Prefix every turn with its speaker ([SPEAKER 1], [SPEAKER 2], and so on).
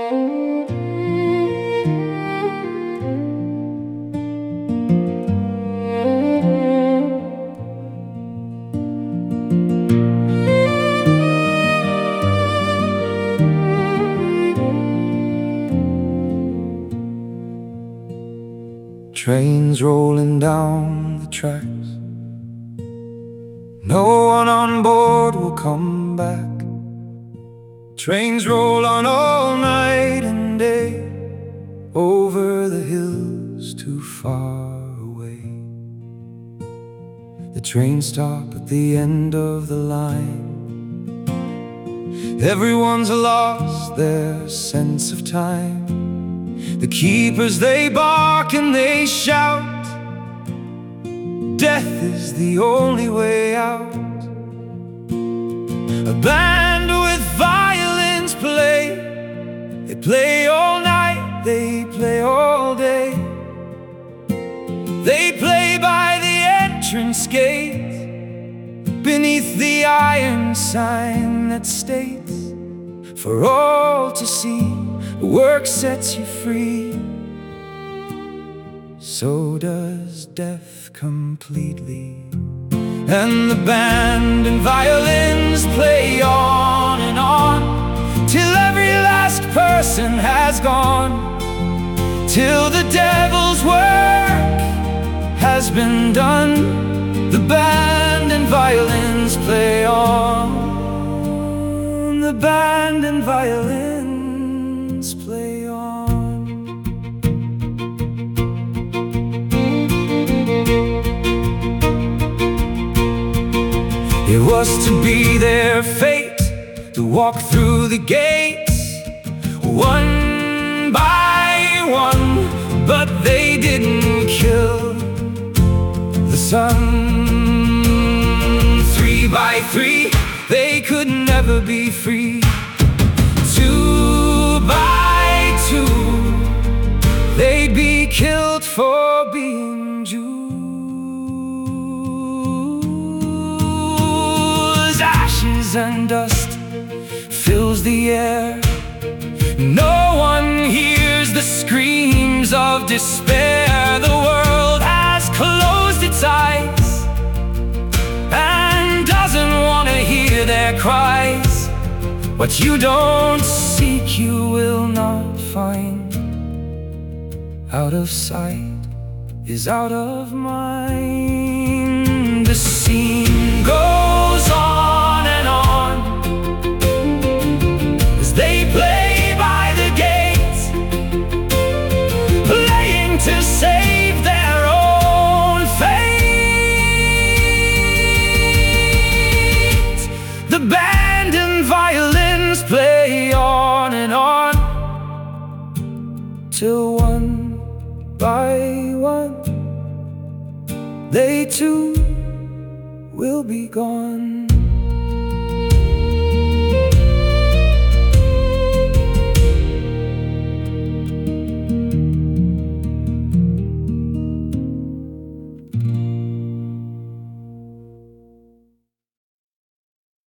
[SPEAKER 1] Trains rolling down the tracks, no one on board will come back. Trains roll on all night and day, over the hills too far away. The trains stop at the end of the line. Everyone's lost their sense of time. The keepers, they bark and they shout, death is the only way out. A band with violins play. They play all night, they play all day. They play by the entrance gate, beneath the iron sign that states, for all to see, work sets you free. So does death completely. And the band and violins play on and on, till every last person has gone, till the devil's work has been done. The band and violins play on. The band and violins play on. It was to be their fate to walk through the gates, one by one, but they didn't kill the sun. 3 by 3, they could never be free. 2 by 2, they'd be killed for being Jews. Ashes and dust fills the air. No one hears the screams of despair. The world has closed its eyes and doesn't want to hear their cries. What you don't seek, you will not find. Out of sight is out of mind. The scene goes on and on as they play by the gates, playing to save their own fate. The band and violins play on and on, till one by one, they too will be gone.